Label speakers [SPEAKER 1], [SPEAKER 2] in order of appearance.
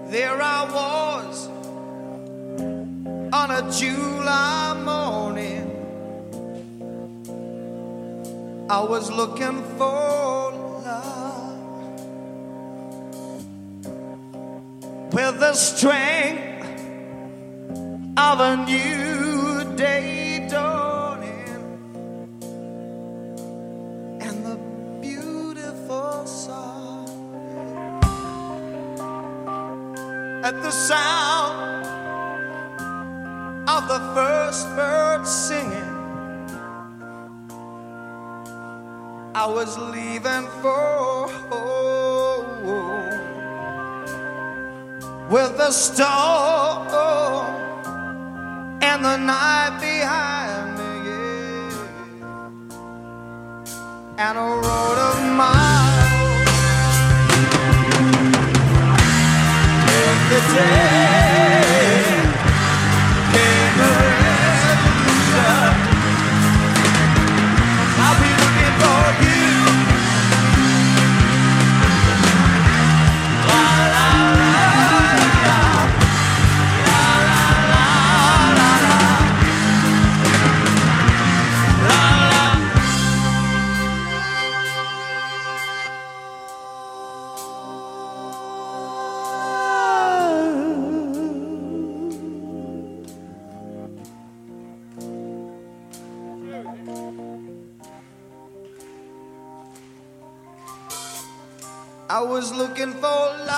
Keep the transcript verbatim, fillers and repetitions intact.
[SPEAKER 1] There I was on a July morning. I was looking for love with the strength of a new day dawning and the beautiful sun. At the sound of the first bird singing, I was leaving for home with the storm and the night behind me, yeah, and a road of miles in the day came the resolution. I'll be looking for you. La la la la, la la la la la, la la. I was looking for love.